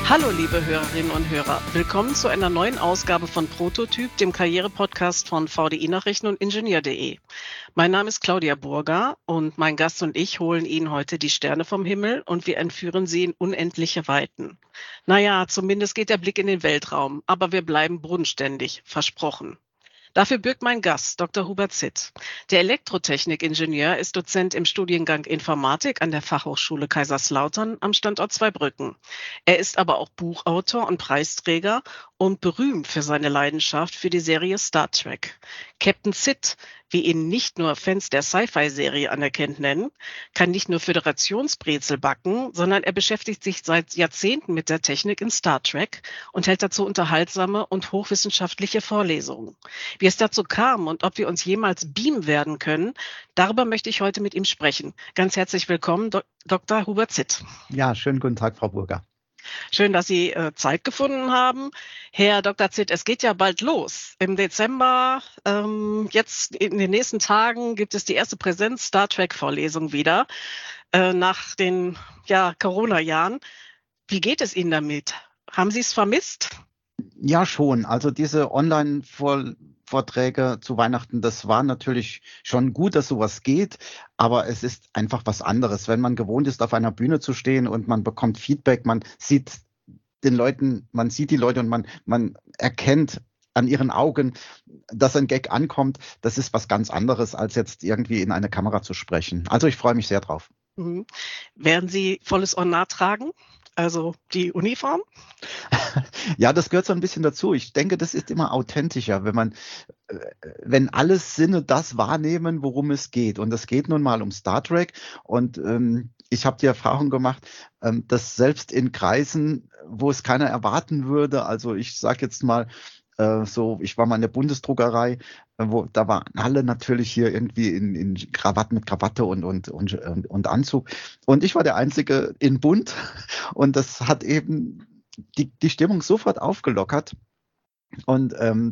Hallo liebe Hörerinnen und Hörer, willkommen zu einer neuen Ausgabe von Prototyp, dem Karrierepodcast von VDI Nachrichten und Ingenieur.de. Mein Name ist Claudia Burger und mein Gast und ich holen Ihnen heute die Sterne vom Himmel und wir entführen sie in unendliche Weiten. Naja, zumindest geht der Blick in den Weltraum, aber wir bleiben bodenständig, versprochen. Dafür bürgt mein Gast, Dr. Hubert Zitt. Der Elektrotechnikingenieur ist Dozent im Studiengang Informatik an der Fachhochschule Kaiserslautern am Standort Zweibrücken. Er ist aber auch Buchautor und Preisträger und berühmt für seine Leidenschaft für die Serie Star Trek. Captain Zitt, wie ihn nicht nur Fans der Sci-Fi-Serie anerkannt nennen, kann nicht nur Föderationsbrezel backen, sondern er beschäftigt sich seit Jahrzehnten mit der Technik in Star Trek und hält dazu unterhaltsame und hochwissenschaftliche Vorlesungen. Wie es dazu kam und ob wir uns jemals beamen werden können, darüber möchte ich heute mit ihm sprechen. Ganz herzlich willkommen, Dr. Hubert Zitt. Ja, schönen guten Tag, Frau Burger. Schön, dass Sie Zeit gefunden haben. Herr Dr. Zitt, es geht ja bald los. Im Dezember, jetzt in den nächsten Tagen, gibt es die erste Präsenz-Star Trek-Vorlesung wieder nach den Corona-Jahren. Wie geht es Ihnen damit? Haben Sie es vermisst? Ja, schon. Also diese Online-Vorträge zu Weihnachten, das war natürlich schon gut, dass sowas geht, aber es ist einfach was anderes. Wenn man gewohnt ist, auf einer Bühne zu stehen und man bekommt Feedback, man sieht die Leute und man erkennt an ihren Augen, dass ein Gag ankommt, das ist was ganz anderes, als jetzt irgendwie in eine Kamera zu sprechen. Also ich freue mich sehr drauf. Mhm. Werden Sie volles Ornat tragen? Also die Uniform? Ja, das gehört so ein bisschen dazu. Ich denke, das ist immer authentischer, wenn alle Sinne das wahrnehmen, worum es geht. Und es geht nun mal um Star Trek. Und ich habe die Erfahrung gemacht, dass selbst in Kreisen, wo es keiner erwarten würde, also ich sage jetzt mal, ich war mal in der Bundesdruckerei, da waren alle natürlich hier irgendwie in Krawatte mit Krawatte und Anzug. Und ich war der Einzige in bunt. Und das hat eben die Stimmung sofort aufgelockert. Und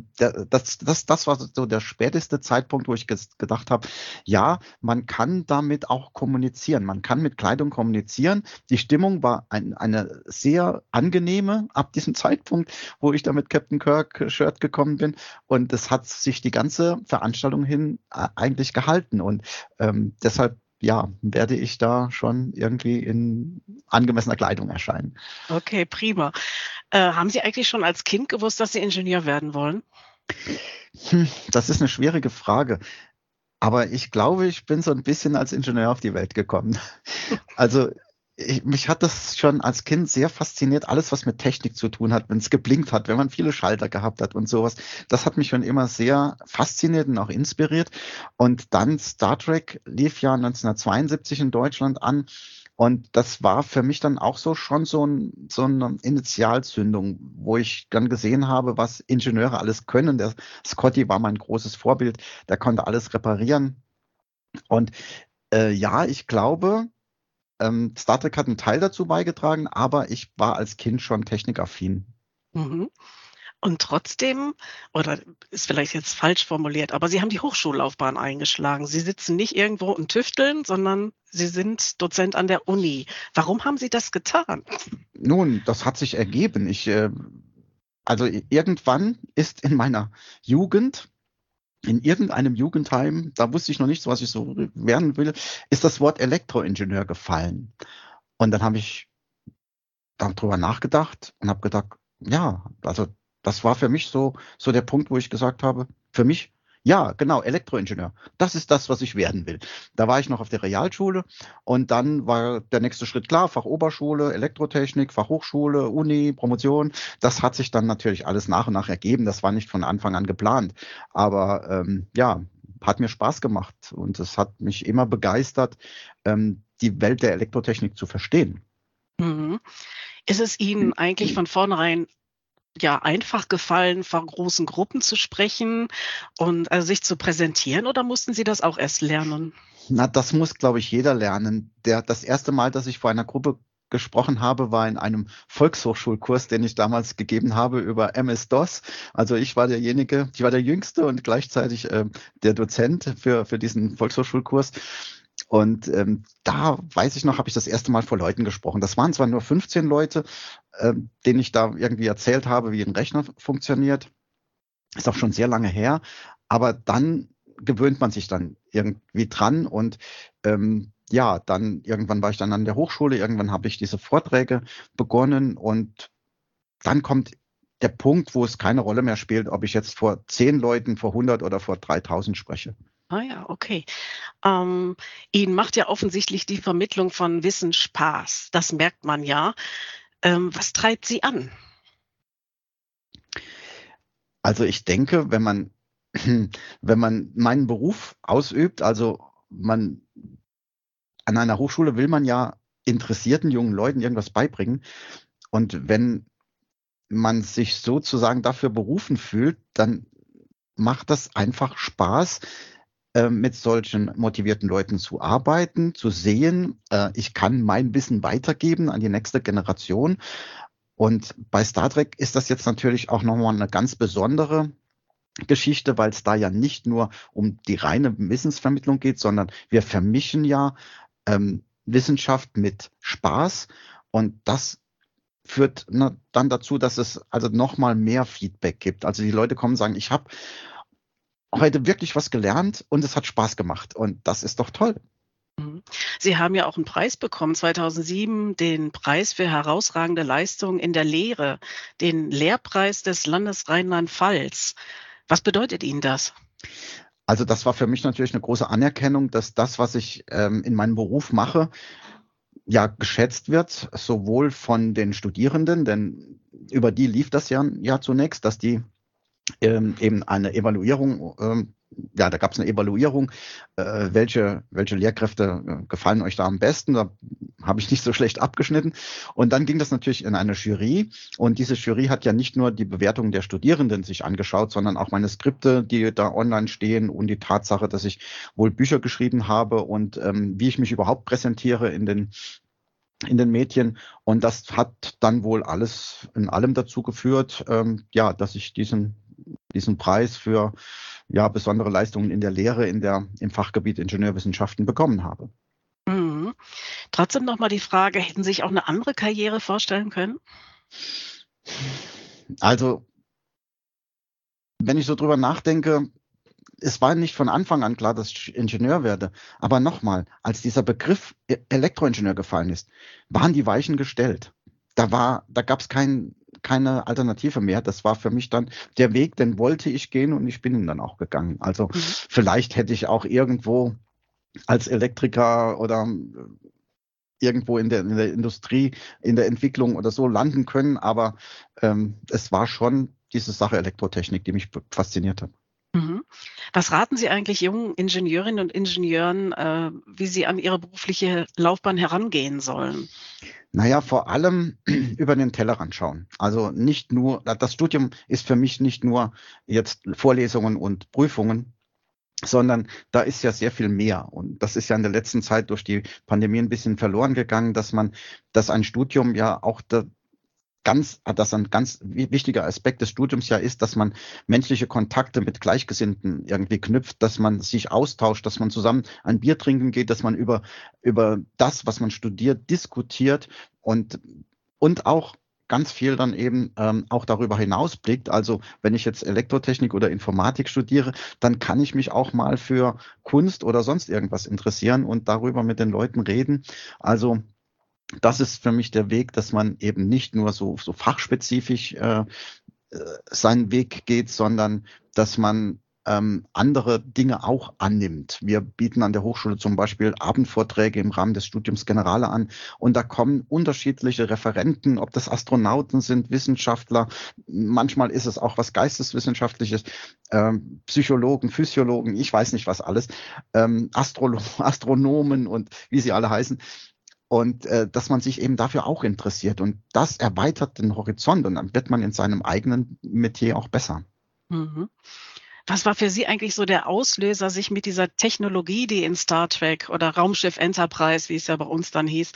das war so der späteste Zeitpunkt, wo ich gedacht habe, ja, man kann damit auch kommunizieren. Man kann mit Kleidung kommunizieren. Die Stimmung war eine sehr angenehme ab diesem Zeitpunkt, wo ich da mit Captain Kirk-Shirt gekommen bin. Und es hat sich die ganze Veranstaltung hin eigentlich gehalten. Und deshalb werde ich da schon irgendwie in angemessener Kleidung erscheinen. Okay, prima. Haben Sie eigentlich schon als Kind gewusst, dass Sie Ingenieur werden wollen? Das ist eine schwierige Frage. Aber ich glaube, ich bin so ein bisschen als Ingenieur auf die Welt gekommen. Also mich hat das schon als Kind sehr fasziniert, alles, was mit Technik zu tun hat, wenn es geblinkt hat, wenn man viele Schalter gehabt hat und sowas. Das hat mich schon immer sehr fasziniert und auch inspiriert. Und dann Star Trek lief ja 1972 in Deutschland an. Und das war für mich dann auch so eine Initialzündung, wo ich dann gesehen habe, was Ingenieure alles können. Der Scotty war mein großes Vorbild, der konnte alles reparieren. Und ich glaube, Star Trek hat einen Teil dazu beigetragen, aber ich war als Kind schon technikaffin. Mhm. Und trotzdem, oder ist vielleicht jetzt falsch formuliert, aber Sie haben die Hochschullaufbahn eingeschlagen. Sie sitzen nicht irgendwo und tüfteln, sondern Sie sind Dozent an der Uni. Warum haben Sie das getan? Nun, das hat sich ergeben. Also irgendwann ist in meiner Jugend, in irgendeinem Jugendheim, da wusste ich noch nicht, was ich so werden will, ist das Wort Elektroingenieur gefallen. Und dann habe ich darüber nachgedacht und habe gedacht, ja, also das war für mich so der Punkt, wo ich gesagt habe, für mich, ja, genau, Elektroingenieur. Das ist das, was ich werden will. Da war ich noch auf der Realschule und dann war der nächste Schritt klar, Fachoberschule, Elektrotechnik, Fachhochschule, Uni, Promotion. Das hat sich dann natürlich alles nach und nach ergeben. Das war nicht von Anfang an geplant. Aber hat mir Spaß gemacht und es hat mich immer begeistert, die Welt der Elektrotechnik zu verstehen. Mhm. Ist es Ihnen eigentlich von vornherein einfach gefallen, vor großen Gruppen zu sprechen und sich zu präsentieren, oder mussten Sie das auch erst lernen? Na, das muss, glaube ich, jeder lernen. Das erste Mal, dass ich vor einer Gruppe gesprochen habe, war in einem Volkshochschulkurs, den ich damals gegeben habe über MS-DOS. Also ich war der Jüngste und gleichzeitig der Dozent für diesen Volkshochschulkurs. Und da weiß ich noch, habe ich das erste Mal vor Leuten gesprochen. Das waren zwar nur 15 Leute, den ich da irgendwie erzählt habe, wie ein Rechner funktioniert. Ist auch schon sehr lange her, aber dann gewöhnt man sich dann irgendwie dran und ja, dann irgendwann war ich dann an der Hochschule, irgendwann habe ich diese Vorträge begonnen und dann kommt der Punkt, wo es keine Rolle mehr spielt, ob ich jetzt vor 10 Leuten, vor 100 oder vor 3000 spreche. Ah ja, okay. Ihnen macht ja offensichtlich die Vermittlung von Wissen Spaß. Das merkt man ja. Was treibt Sie an? Also ich denke, wenn man meinen Beruf ausübt, also man an einer Hochschule will man ja interessierten jungen Leuten irgendwas beibringen. Und wenn man sich sozusagen dafür berufen fühlt, dann macht das einfach Spaß, mit solchen motivierten Leuten zu arbeiten, zu sehen, ich kann mein Wissen weitergeben an die nächste Generation. Und bei Star Trek ist das jetzt natürlich auch nochmal eine ganz besondere Geschichte, weil es da ja nicht nur um die reine Wissensvermittlung geht, sondern wir vermischen ja Wissenschaft mit Spaß und das führt dann dazu, dass es also nochmal mehr Feedback gibt. Also die Leute kommen und sagen, ich habe heute wirklich was gelernt und es hat Spaß gemacht und das ist doch toll. Mhm. Sie haben ja auch einen Preis bekommen, 2007, den Preis für herausragende Leistung in der Lehre, den Lehrpreis des Landes Rheinland-Pfalz. Was bedeutet Ihnen das? Also das war für mich natürlich eine große Anerkennung, dass das, was ich in meinem Beruf mache, ja geschätzt wird, sowohl von den Studierenden, denn über die lief das ja zunächst, dass die eben eine Evaluierung, ja, da gab es eine Evaluierung, welche Lehrkräfte gefallen euch da am besten. Da habe ich nicht so schlecht abgeschnitten. Und dann ging das natürlich in eine Jury. Und diese Jury hat ja nicht nur die Bewertung der Studierenden sich angeschaut, sondern auch meine Skripte, die da online stehen und die Tatsache, dass ich wohl Bücher geschrieben habe und wie ich mich überhaupt präsentiere in den Medien. Und das hat dann wohl alles in allem dazu geführt, ja, dass ich diesen Preis für ja, besondere Leistungen in der Lehre im Fachgebiet Ingenieurwissenschaften bekommen habe. Mhm. Trotzdem noch mal die Frage, hätten Sie sich auch eine andere Karriere vorstellen können? Also, wenn ich so drüber nachdenke, es war nicht von Anfang an klar, dass ich Ingenieur werde. Aber nochmal, als dieser Begriff Elektroingenieur gefallen ist, waren die Weichen gestellt. Da gab es keine Alternative mehr. Das war für mich dann der Weg, den wollte ich gehen und ich bin ihn dann auch gegangen. Also Mhm. vielleicht hätte ich auch irgendwo als Elektriker oder irgendwo in der Industrie, in der Entwicklung oder so landen können, aber es war schon diese Sache Elektrotechnik, die mich fasziniert hat. Mhm. Was raten Sie eigentlich jungen Ingenieurinnen und Ingenieuren, wie sie an ihre berufliche Laufbahn herangehen sollen? Naja, vor allem über den Tellerrand schauen. Also nicht nur, das Studium ist für mich nicht nur jetzt Vorlesungen und Prüfungen, sondern da ist ja sehr viel mehr. Und das ist ja in der letzten Zeit durch die Pandemie ein bisschen verloren gegangen, dass ein Studium ja auch dass ein ganz wichtiger Aspekt des Studiums ja ist, dass man menschliche Kontakte mit Gleichgesinnten irgendwie knüpft, dass man sich austauscht, dass man zusammen ein Bier trinken geht, dass man über das, was man studiert, diskutiert und auch ganz viel dann eben auch darüber hinaus blickt. Also wenn ich jetzt Elektrotechnik oder Informatik studiere, dann kann ich mich auch mal für Kunst oder sonst irgendwas interessieren und darüber mit den Leuten reden. Also das ist für mich der Weg, dass man eben nicht nur so fachspezifisch seinen Weg geht, sondern dass man andere Dinge auch annimmt. Wir bieten an der Hochschule zum Beispiel Abendvorträge im Rahmen des Studiums Generale an und da kommen unterschiedliche Referenten, ob das Astronauten sind, Wissenschaftler, manchmal ist es auch was Geisteswissenschaftliches, Psychologen, Physiologen, ich weiß nicht was alles, Astronomen und wie sie alle heißen. Und dass man sich eben dafür auch interessiert. Und das erweitert den Horizont und dann wird man in seinem eigenen Metier auch besser. Mhm. Was war für Sie eigentlich so der Auslöser, sich mit dieser Technologie, die in Star Trek oder Raumschiff Enterprise, wie es ja bei uns dann hieß,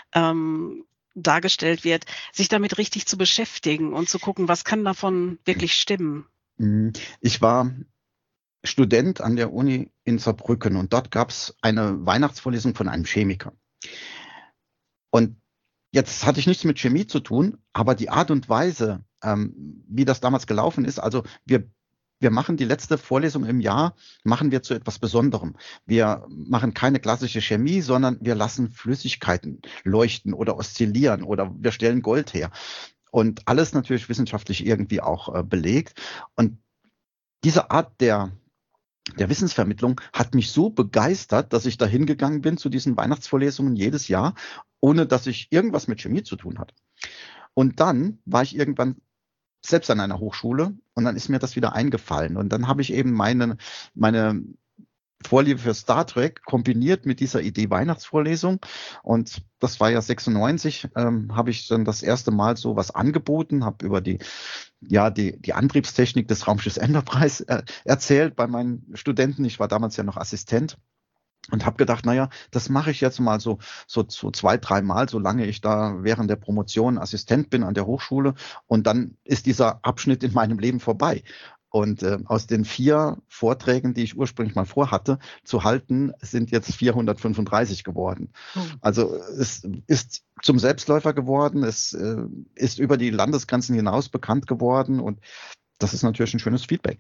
dargestellt wird, sich damit richtig zu beschäftigen und zu gucken, was kann davon wirklich stimmen? Ich war Student an der Uni in Saarbrücken und dort gab es eine Weihnachtsvorlesung von einem Chemiker. Und Jetzt hatte ich nichts mit Chemie zu tun, aber die Art und Weise, wie das damals gelaufen ist, also wir machen die letzte Vorlesung im Jahr, machen wir zu etwas Besonderem. Wir machen keine klassische Chemie, sondern wir lassen Flüssigkeiten leuchten oder oszillieren oder wir stellen Gold her. Und alles natürlich wissenschaftlich irgendwie auch belegt. Und diese Art der Wissensvermittlung hat mich so begeistert, dass ich da hingegangen bin zu diesen Weihnachtsvorlesungen jedes Jahr, ohne dass ich irgendwas mit Chemie zu tun hatte. Und dann war ich irgendwann selbst an einer Hochschule und dann ist mir das wieder eingefallen. Und dann habe ich eben meine Vorliebe für Star Trek kombiniert mit dieser Idee Weihnachtsvorlesung. Und das war ja 96, habe ich dann das erste Mal so was angeboten, habe über die Antriebstechnik des Raumschiffs Enterprise erzählt bei meinen Studenten. Ich war damals ja noch Assistent. Und habe gedacht, naja, das mache ich jetzt mal so 2-3 Mal, solange ich da während der Promotion Assistent bin an der Hochschule. Und dann ist dieser Abschnitt in meinem Leben vorbei. Und aus den 4 Vorträgen, die ich ursprünglich mal vorhatte zu halten, sind jetzt 435 geworden. Also es ist zum Selbstläufer geworden, es ist über die Landesgrenzen hinaus bekannt geworden und das ist natürlich ein schönes Feedback.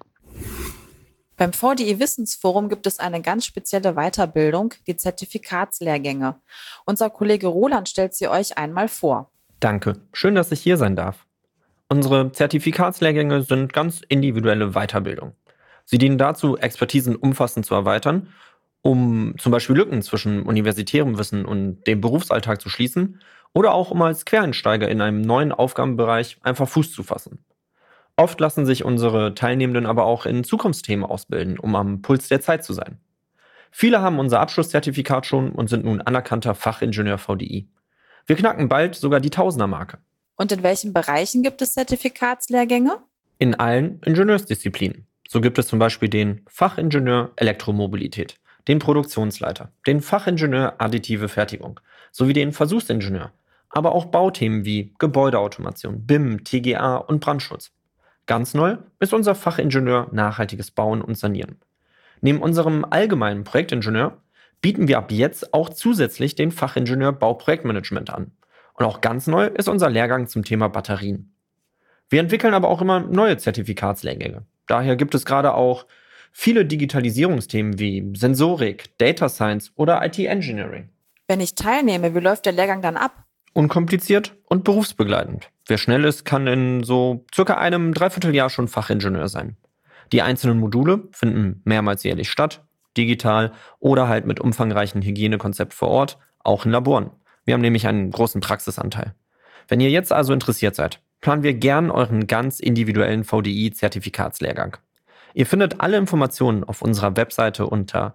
Beim VDI Wissensforum gibt es eine ganz spezielle Weiterbildung, die Zertifikatslehrgänge. Unser Kollege Roland stellt sie euch einmal vor. Danke, schön, dass ich hier sein darf. Unsere Zertifikatslehrgänge sind ganz individuelle Weiterbildung. Sie dienen dazu, Expertisen umfassend zu erweitern, um zum Beispiel Lücken zwischen universitärem Wissen und dem Berufsalltag zu schließen oder auch um als Quereinsteiger in einem neuen Aufgabenbereich einfach Fuß zu fassen. Oft lassen sich unsere Teilnehmenden aber auch in Zukunftsthemen ausbilden, um am Puls der Zeit zu sein. Viele haben unser Abschlusszertifikat schon und sind nun anerkannter Fachingenieur VDI. Wir knacken bald sogar die Tausender-Marke. Und in welchen Bereichen gibt es Zertifikatslehrgänge? In allen Ingenieursdisziplinen. So gibt es zum Beispiel den Fachingenieur Elektromobilität, den Produktionsleiter, den Fachingenieur Additive Fertigung sowie den Versuchsingenieur, aber auch Bauthemen wie Gebäudeautomation, BIM, TGA und Brandschutz. Ganz neu ist unser Fachingenieur Nachhaltiges Bauen und Sanieren. Neben unserem allgemeinen Projektingenieur bieten wir ab jetzt auch zusätzlich den Fachingenieur Bauprojektmanagement an. Und auch ganz neu ist unser Lehrgang zum Thema Batterien. Wir entwickeln aber auch immer neue Zertifikatslehrgänge. Daher gibt es gerade auch viele Digitalisierungsthemen wie Sensorik, Data Science oder IT-Engineering. Wenn ich teilnehme, wie läuft der Lehrgang dann ab? Unkompliziert und berufsbegleitend. Wer schnell ist, kann in so circa einem Dreivierteljahr schon Fachingenieur sein. Die einzelnen Module finden mehrmals jährlich statt, digital oder halt mit umfangreichen Hygienekonzept vor Ort, auch in Laboren. Wir haben nämlich einen großen Praxisanteil. Wenn ihr jetzt also interessiert seid, planen wir gern euren ganz individuellen VDI-Zertifikatslehrgang. Ihr findet alle Informationen auf unserer Webseite unter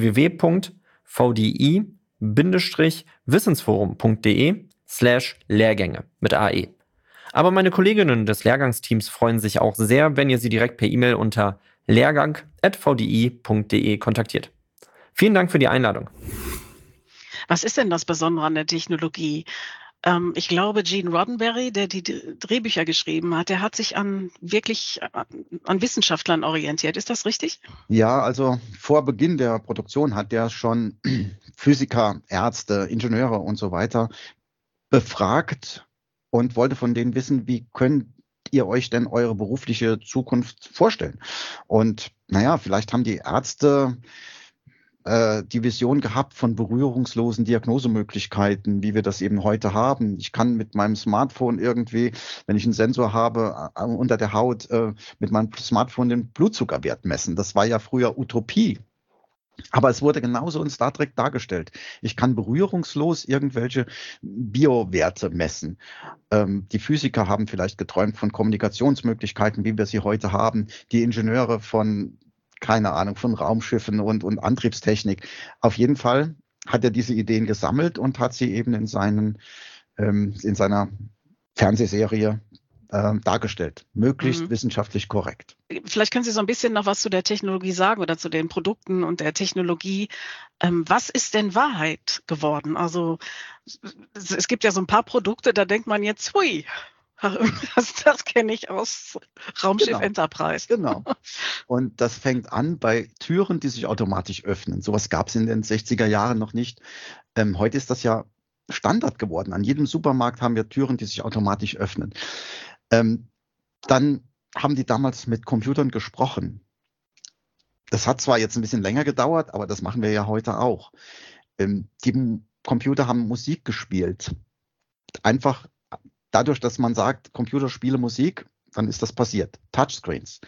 www.vdi-wissensforum.de/Lehrgänge mit AE. Aber meine Kolleginnen des Lehrgangsteams freuen sich auch sehr, wenn ihr sie direkt per E-Mail unter lehrgang@vdi.de kontaktiert. Vielen Dank für die Einladung. Was ist denn das Besondere an der Technologie? Ich glaube, Gene Roddenberry, der die Drehbücher geschrieben hat, der hat sich wirklich an Wissenschaftlern orientiert. Ist das richtig? Ja, also vor Beginn der Produktion hat der schon Physiker, Ärzte, Ingenieure und so weiter befragt und wollte von denen wissen, wie könnt ihr euch denn eure berufliche Zukunft vorstellen? Und naja, vielleicht haben die Ärzte die Vision gehabt von berührungslosen Diagnosemöglichkeiten, wie wir das eben heute haben. Ich kann mit meinem Smartphone irgendwie, wenn ich einen Sensor habe unter der Haut, mit meinem Smartphone den Blutzuckerwert messen. Das war ja früher Utopie. Aber es wurde genauso in Star Trek dargestellt. Ich kann berührungslos irgendwelche Biowerte messen. Die Physiker haben vielleicht geträumt von Kommunikationsmöglichkeiten, wie wir sie heute haben. Die Ingenieure von keine Ahnung, von Raumschiffen und Antriebstechnik. Auf jeden Fall hat er diese Ideen gesammelt und hat sie eben in seiner Fernsehserie dargestellt. Möglichst wissenschaftlich korrekt. Vielleicht können Sie so ein bisschen noch was zu der Technologie sagen oder zu den Produkten und der Technologie. Was ist denn Wahrheit geworden? Also es gibt ja so ein paar Produkte, da denkt man jetzt, hui, das kenne ich aus Raumschiff Enterprise. Genau. Und das fängt an bei Türen, die sich automatisch öffnen. Sowas gab es in den 60er Jahren noch nicht. Heute ist das ja Standard geworden. An jedem Supermarkt haben wir Türen, die sich automatisch öffnen. Dann haben die damals mit Computern gesprochen. Das hat zwar jetzt ein bisschen länger gedauert, aber das machen wir ja heute auch. Die Computer haben Musik gespielt. Einfach dadurch, dass man sagt, Computer spiele Musik, dann ist das passiert. Touchscreens.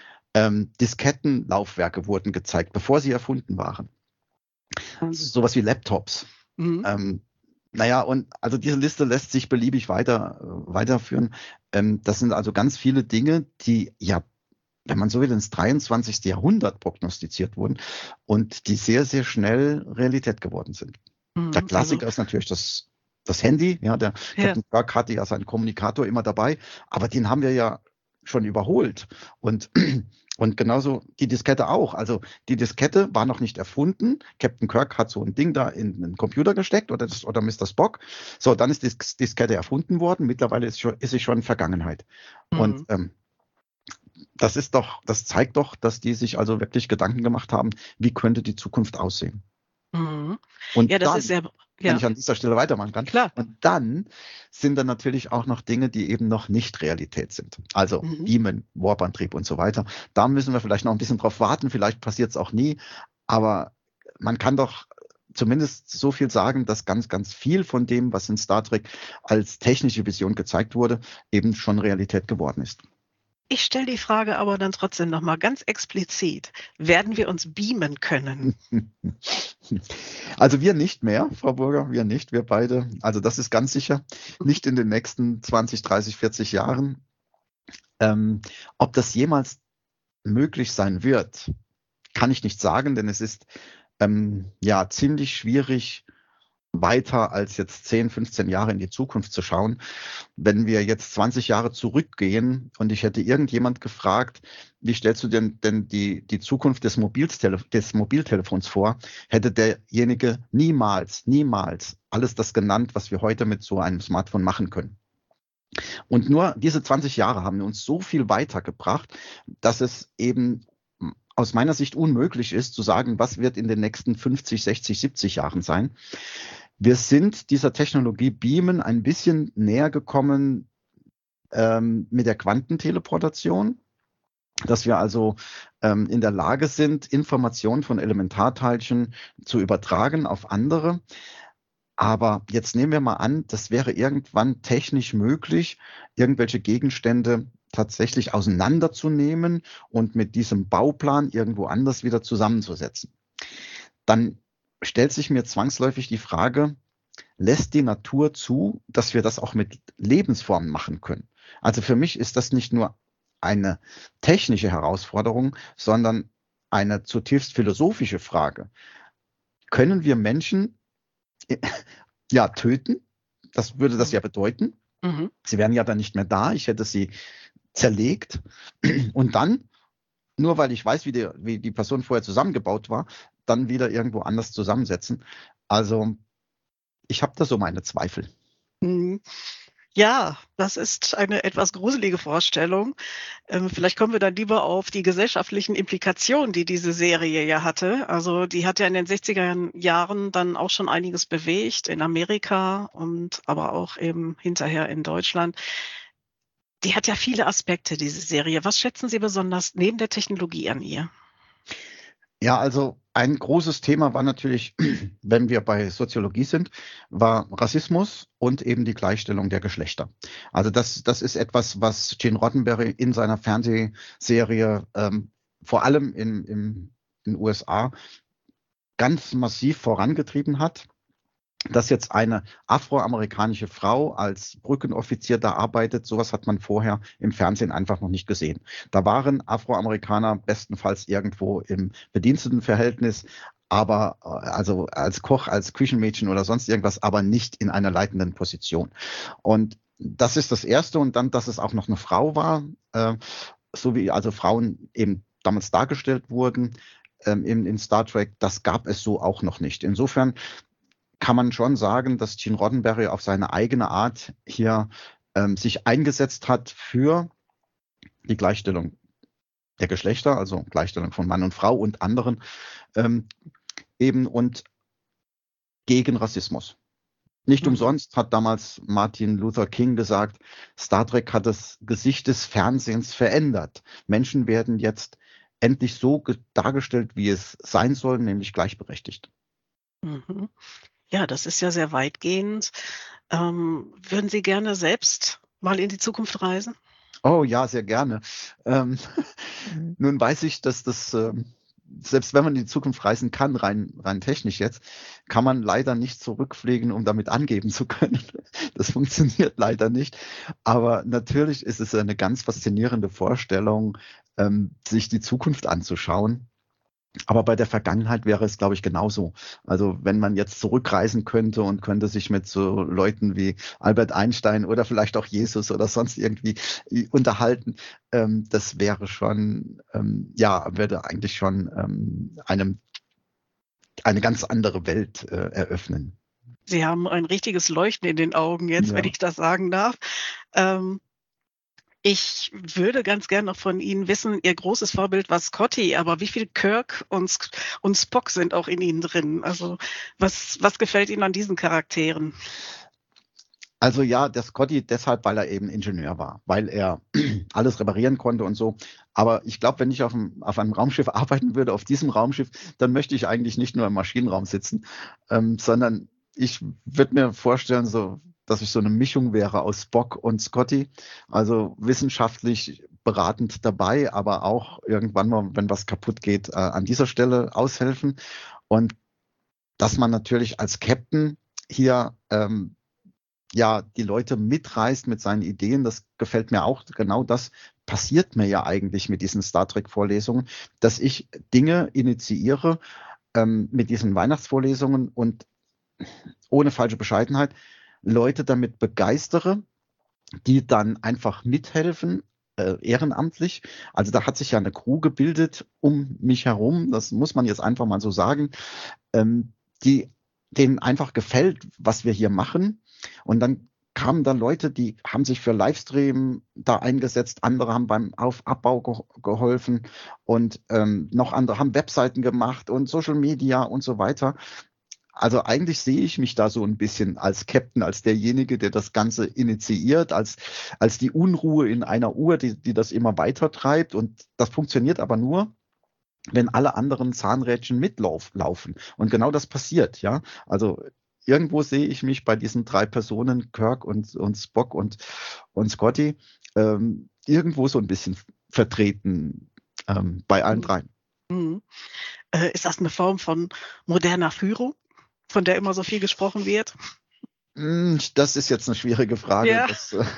Diskettenlaufwerke wurden gezeigt, bevor sie erfunden waren. Sowas wie Laptops. Naja, und also diese Liste lässt sich beliebig weiterführen. Das sind also ganz viele Dinge, die ja, wenn man so will, ins 23. Jahrhundert prognostiziert wurden und die sehr, sehr schnell Realität geworden sind. Der Klassiker ist natürlich das Handy. Ja, der Captain Kirk hatte ja seinen Kommunikator immer dabei, aber den haben wir ja schon überholt. Und genauso die Diskette auch. Also die Diskette war noch nicht erfunden. Captain Kirk hat so ein Ding da in einen Computer gesteckt oder Mr. Spock. So, dann ist die Diskette erfunden worden. Mittlerweile ist sie schon Vergangenheit. Und das zeigt doch, dass die sich also wirklich Gedanken gemacht haben, wie könnte die Zukunft aussehen. Und ja, das dann, ist sehr, wenn ich an dieser Stelle weitermachen kann. Klar. Und dann sind dann natürlich auch noch Dinge, die eben noch nicht Realität sind. Also Beamen, Warp-Antrieb und so weiter. Da müssen wir vielleicht noch ein bisschen drauf warten. Vielleicht passiert es auch nie. Aber man kann doch zumindest so viel sagen, dass ganz, ganz viel von dem, was in Star Trek als technische Vision gezeigt wurde, eben schon Realität geworden ist. Ich stelle die Frage aber dann trotzdem nochmal ganz explizit. Werden wir uns beamen können? Also wir nicht mehr, Frau Burger, wir nicht, wir beide. Also das ist ganz sicher nicht in den nächsten 20, 30, 40 Jahren. Ob das jemals möglich sein wird, kann ich nicht sagen, denn es ist ziemlich schwierig, weiter als jetzt 10, 15 Jahre in die Zukunft zu schauen. Wenn wir jetzt 20 Jahre zurückgehen und ich hätte irgendjemand gefragt, wie stellst du denn die Zukunft des Mobiltelefons vor, hätte derjenige niemals alles das genannt, was wir heute mit so einem Smartphone machen können. Und nur diese 20 Jahre haben uns so viel weitergebracht, dass es eben aus meiner Sicht unmöglich ist, zu sagen, was wird in den nächsten 50, 60, 70 Jahren sein. Wir sind dieser Technologie Beamen ein bisschen näher gekommen mit der Quantenteleportation, dass wir also in der Lage sind, Informationen von Elementarteilchen zu übertragen auf andere. Aber jetzt nehmen wir mal an, das wäre irgendwann technisch möglich, irgendwelche Gegenstände tatsächlich auseinanderzunehmen und mit diesem Bauplan irgendwo anders wieder zusammenzusetzen. Dann stellt sich mir zwangsläufig die Frage, lässt die Natur zu, dass wir das auch mit Lebensformen machen können? Also für mich ist das nicht nur eine technische Herausforderung, sondern eine zutiefst philosophische Frage. Können wir Menschen töten? Das würde das ja bedeuten. Sie wären ja dann nicht mehr da. Ich hätte sie zerlegt. Und dann, nur weil ich weiß, wie die Person vorher zusammengebaut war, dann wieder irgendwo anders zusammensetzen. Also ich habe da so meine Zweifel. Ja, das ist eine etwas gruselige Vorstellung. Vielleicht kommen wir dann lieber auf die gesellschaftlichen Implikationen, die diese Serie ja hatte. Also die hat ja in den 60er Jahren dann auch schon einiges bewegt in Amerika und aber auch eben hinterher in Deutschland. Die hat ja viele Aspekte, diese Serie. Was schätzen Sie besonders neben der Technologie an ihr? Ja, also ein großes Thema war natürlich, wenn wir bei Soziologie sind, war Rassismus und eben die Gleichstellung der Geschlechter. Also das ist etwas, was Gene Roddenberry in seiner Fernsehserie vor allem in den USA ganz massiv vorangetrieben hat. Dass jetzt eine afroamerikanische Frau als Brückenoffizier da arbeitet, sowas hat man vorher im Fernsehen einfach noch nicht gesehen. Da waren Afroamerikaner bestenfalls irgendwo im Bedienstetenverhältnis, aber also als Koch, als Küchenmädchen oder sonst irgendwas, aber nicht in einer leitenden Position. Und das ist das Erste. Und dann, dass es auch noch eine Frau war, so wie also Frauen eben damals dargestellt wurden in Star Trek, das gab es so auch noch nicht. Insofern kann man schon sagen, dass Gene Roddenberry auf seine eigene Art hier sich eingesetzt hat für die Gleichstellung der Geschlechter, also Gleichstellung von Mann und Frau und anderen eben und gegen Rassismus. Nicht umsonst hat damals Martin Luther King gesagt, Star Trek hat das Gesicht des Fernsehens verändert. Menschen werden jetzt endlich so dargestellt, wie es sein soll, nämlich gleichberechtigt. Mhm. Ja, das ist ja sehr weitgehend. Würden Sie gerne selbst mal in die Zukunft reisen? Oh ja, sehr gerne. Nun weiß ich, dass das, selbst wenn man in die Zukunft reisen kann, rein technisch jetzt, kann man leider nicht zurückfliegen, um damit angeben zu können. Das funktioniert leider nicht. Aber natürlich ist es eine ganz faszinierende Vorstellung, sich die Zukunft anzuschauen. Aber bei der Vergangenheit wäre es, glaube ich, genauso. Also wenn man jetzt zurückreisen könnte und könnte sich mit so Leuten wie Albert Einstein oder vielleicht auch Jesus oder sonst irgendwie unterhalten, das wäre schon, würde eigentlich schon einem eine ganz andere Welt eröffnen. Sie haben ein richtiges Leuchten in den Augen jetzt, wenn Ja. ich das sagen darf. Ich würde ganz gern noch von Ihnen wissen, Ihr großes Vorbild war Scotty, aber wie viel Kirk und Spock sind auch in Ihnen drin? Also was gefällt Ihnen an diesen Charakteren? Also ja, der Scotty deshalb, weil er eben Ingenieur war, weil er alles reparieren konnte und so. Aber ich glaube, wenn ich auf einem Raumschiff arbeiten würde, auf diesem Raumschiff, dann möchte ich eigentlich nicht nur im Maschinenraum sitzen, sondern ich würde mir vorstellen, so, dass ich so eine Mischung wäre aus Spock und Scotty. Also wissenschaftlich beratend dabei, aber auch irgendwann mal, wenn was kaputt geht, an dieser Stelle aushelfen. Und dass man natürlich als Captain hier die Leute mitreißt mit seinen Ideen, das gefällt mir auch. Genau das passiert mir ja eigentlich mit diesen Star Trek-Vorlesungen, dass ich Dinge initiiere mit diesen Weihnachtsvorlesungen und ohne falsche Bescheidenheit Leute damit begeistere, die dann einfach mithelfen, ehrenamtlich. Also da hat sich ja eine Crew gebildet um mich herum, das muss man jetzt einfach mal so sagen, denen einfach gefällt, was wir hier machen. Und dann kamen da Leute, die haben sich für Livestream da eingesetzt, andere haben beim Abbau geholfen und noch andere haben Webseiten gemacht und Social Media und so weiter. Also eigentlich sehe ich mich da so ein bisschen als Captain, als derjenige, der das Ganze initiiert, als die Unruhe in einer Uhr, die das immer weiter treibt. Und das funktioniert aber nur, wenn alle anderen Zahnrädchen mitlaufen. Und genau das passiert, ja. Also irgendwo sehe ich mich bei diesen 3 Personen, Kirk und Spock und Scotty, irgendwo so ein bisschen vertreten bei allen 3. Mhm. Ist das eine Form von moderner Führung, von der immer so viel gesprochen wird? Das ist jetzt eine schwierige Frage. Ja.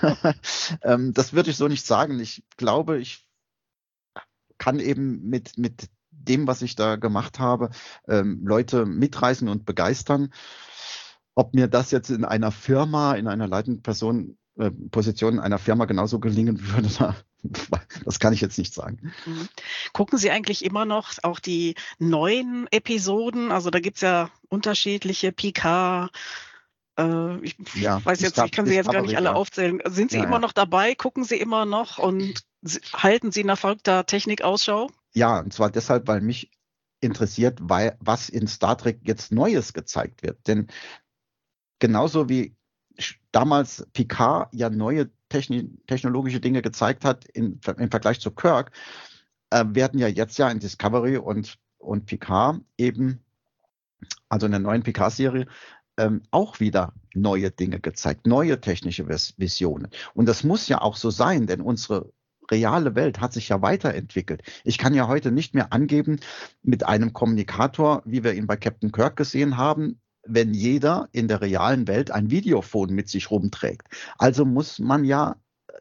Das würde ich so nicht sagen. Ich glaube, ich kann eben mit dem, was ich da gemacht habe, Leute mitreißen und begeistern. Ob mir das jetzt in einer Firma, in einer leitenden Position in einer Firma genauso gelingen würde, das kann ich jetzt nicht sagen. Gucken Sie eigentlich immer noch auch die neuen Episoden? Also da gibt es ja unterschiedliche Picard. Ich weiß jetzt, ich kann sie jetzt gar nicht alle aufzählen. Sind Sie immer noch dabei? Gucken Sie immer noch und halten Sie nach folgter Technik Ausschau? Ja, und zwar deshalb, weil mich interessiert, was in Star Trek jetzt Neues gezeigt wird. Denn genauso wie damals Picard ja neue technologische Dinge gezeigt hat im Vergleich zu Kirk, werden ja jetzt in Discovery und Picard eben, also in der neuen Picard-Serie, auch wieder neue Dinge gezeigt, neue technische Visionen. Und das muss ja auch so sein, denn unsere reale Welt hat sich ja weiterentwickelt. Ich kann ja heute nicht mehr angeben mit einem Kommunikator, wie wir ihn bei Captain Kirk gesehen haben, wenn jeder in der realen Welt ein Videophon mit sich rumträgt. Also muss man ja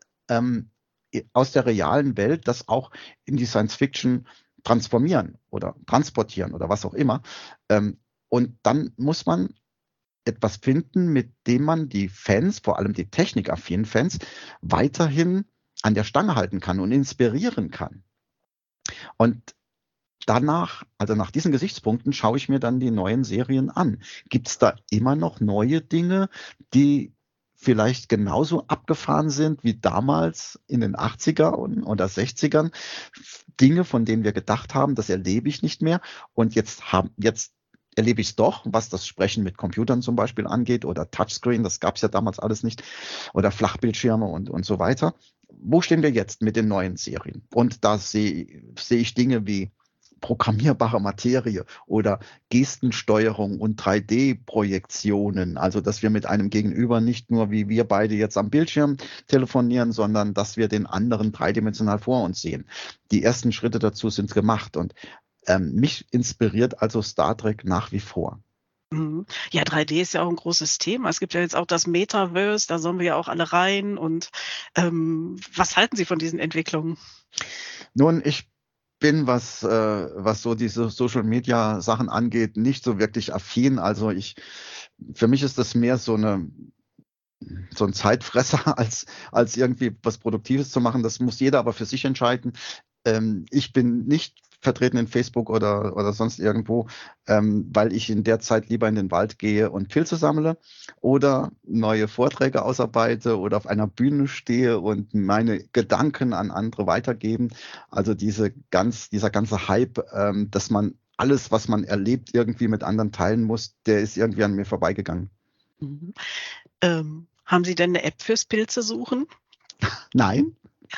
aus der realen Welt das auch in die Science Fiction transformieren oder transportieren oder was auch immer. Und dann muss man etwas finden, mit dem man die Fans, vor allem die technikaffinen Fans, weiterhin an der Stange halten kann und inspirieren kann. Und danach, also nach diesen Gesichtspunkten, schaue ich mir dann die neuen Serien an. Gibt es da immer noch neue Dinge, die vielleicht genauso abgefahren sind wie damals in den 80er oder 60ern? Dinge, von denen wir gedacht haben, das erlebe ich nicht mehr. Und jetzt erlebe ich es doch, was das Sprechen mit Computern zum Beispiel angeht oder Touchscreen, das gab es ja damals alles nicht, oder Flachbildschirme und so weiter. Wo stehen wir jetzt mit den neuen Serien? Und da sehe ich Dinge wie programmierbare Materie oder Gestensteuerung und 3D-Projektionen, also dass wir mit einem Gegenüber nicht nur wie wir beide jetzt am Bildschirm telefonieren, sondern dass wir den anderen dreidimensional vor uns sehen. Die ersten Schritte dazu sind gemacht und mich inspiriert also Star Trek nach wie vor. Ja, 3D ist ja auch ein großes Thema. Es gibt ja jetzt auch das Metaverse, da sollen wir ja auch alle rein. Und was halten Sie von diesen Entwicklungen? Nun, ich bin, was so diese Social-Media-Sachen angeht, nicht so wirklich affin. Also für mich ist das mehr so ein Zeitfresser, als irgendwie was Produktives zu machen. Das muss jeder aber für sich entscheiden. Ich bin nicht vertreten in Facebook oder sonst irgendwo, weil ich in der Zeit lieber in den Wald gehe und Pilze sammle oder neue Vorträge ausarbeite oder auf einer Bühne stehe und meine Gedanken an andere weitergeben. Also dieser ganze Hype, dass man alles, was man erlebt, irgendwie mit anderen teilen muss, der ist irgendwie an mir vorbeigegangen. Mhm. Haben Sie denn eine App fürs Pilze suchen? Nein.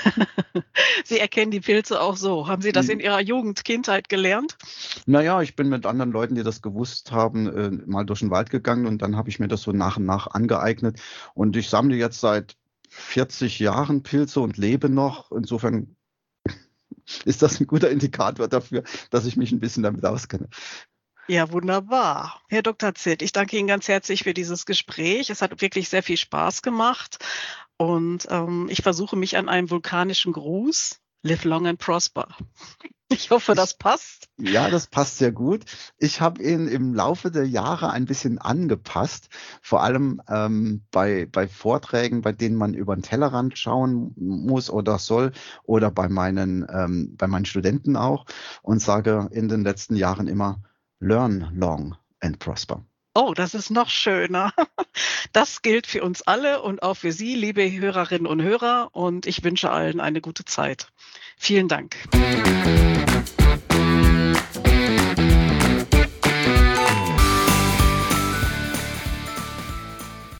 Sie erkennen die Pilze auch so. Haben Sie das in Ihrer Kindheit gelernt? Naja, ich bin mit anderen Leuten, die das gewusst haben, mal durch den Wald gegangen und dann habe ich mir das so nach und nach angeeignet. Und ich sammle jetzt seit 40 Jahren Pilze und lebe noch. Insofern ist das ein guter Indikator dafür, dass ich mich ein bisschen damit auskenne. Ja, wunderbar. Herr Dr. Zitt, ich danke Ihnen ganz herzlich für dieses Gespräch. Es hat wirklich sehr viel Spaß gemacht. Und ich versuche mich an einem vulkanischen Gruß. Live long and prosper. Ich hoffe, das passt. Ja, das passt sehr gut. Ich habe ihn im Laufe der Jahre ein bisschen angepasst, vor allem bei Vorträgen, bei denen man über den Tellerrand schauen muss oder soll, oder bei meinen Studenten auch, und sage in den letzten Jahren immer Learn long and prosper. Oh, das ist noch schöner. Das gilt für uns alle und auch für Sie, liebe Hörerinnen und Hörer. Und ich wünsche allen eine gute Zeit. Vielen Dank.